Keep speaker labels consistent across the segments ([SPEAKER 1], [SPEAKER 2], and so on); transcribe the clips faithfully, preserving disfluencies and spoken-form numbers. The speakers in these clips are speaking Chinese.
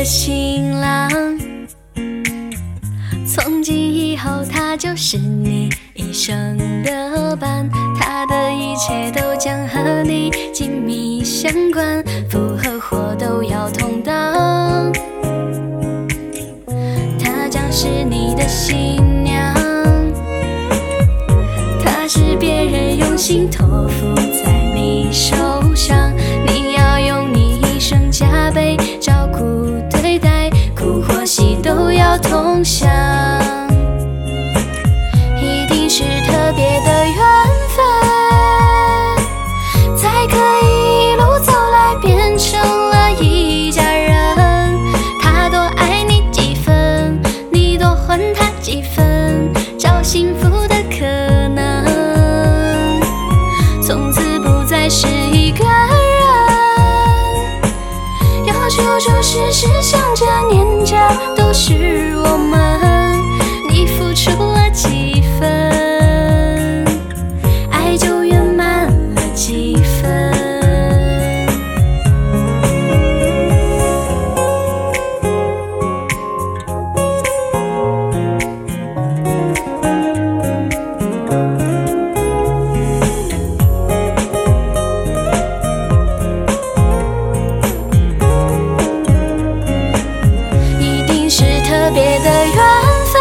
[SPEAKER 1] 新郎。从今以后，他就是你一生的伴，他的一切都将和你紧密相关，福和祸都要同当。她将是你的新娘，她是别人用心托付在你手上，你要用你一生加倍照顾对待，苦或喜都要同享。一定是特别的缘分，才可以一路走来变成了一家人。他多爱你几分，你多还他几分，找幸福的可能。从此不再是一个人，要处处时时想着念着都是我们。你付出了几分，爱就圆满了几分。一定是特别的缘分，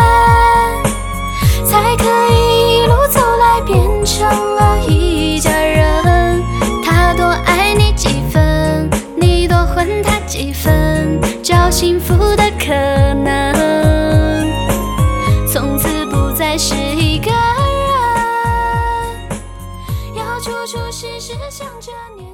[SPEAKER 1] 才可以一路走来变成了一家人。他多爱你几分，你多还他几分，找幸福的可能。从此不再是一个人，要处处时时想着你。